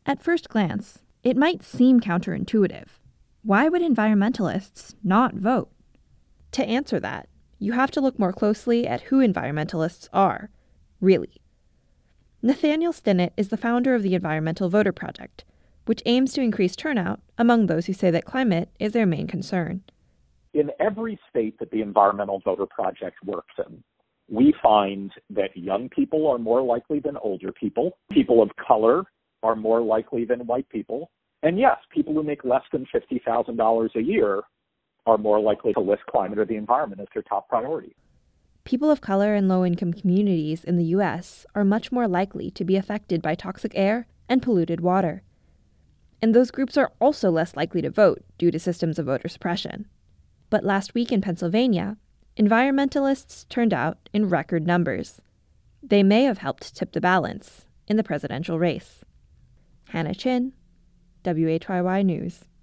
At first glance, it might seem counterintuitive. Why would environmentalists not vote? To answer that, you have to look more closely at who environmentalists are, really. Nathaniel Stinnett is the founder of the Environmental Voter Project, which aims to increase turnout among those who say that climate is their main concern. In every state that the Environmental Voter Project works in, we find that young people are more likely than older people. People of color are more likely than white people. And yes, people who make less than $50,000 a year are more likely to list climate or the environment as their top priority. People of color and low-income communities in the U.S. are much more likely to be affected by toxic air and polluted water. And those groups are also less likely to vote due to systems of voter suppression. But last week in Pennsylvania, environmentalists turned out in record numbers. They may have helped tip the balance in the presidential race. Hannah Chin, WHYY News.